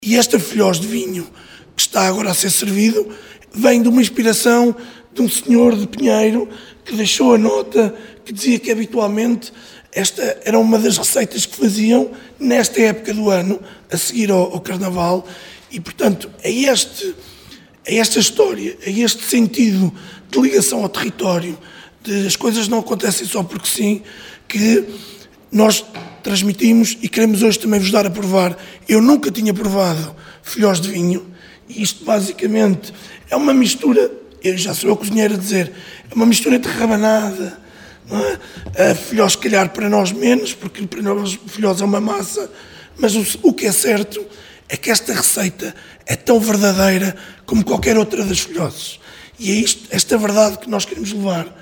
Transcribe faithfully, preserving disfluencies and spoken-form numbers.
E esta filhós de vinho que está agora a ser servido vem de uma inspiração de um senhor de Pinheiro que deixou a nota que dizia que habitualmente esta era uma das receitas que faziam nesta época do ano, a seguir ao, ao Carnaval, e portanto é, este, é esta história, é este sentido de ligação ao território, de as coisas não acontecem só porque sim, que nós transmitimos e queremos hoje também vos dar a provar. Eu nunca tinha provado filhós de vinho, e isto basicamente é uma mistura, eu já sou eu cozinheiro a dizer, é uma mistura entre rabanada, não é? A filhós, se calhar, para nós menos, porque para nós filhós é uma massa, mas o, o que é certo é que esta receita é tão verdadeira como qualquer outra das filhoses. E é isto, esta verdade que nós queremos levar.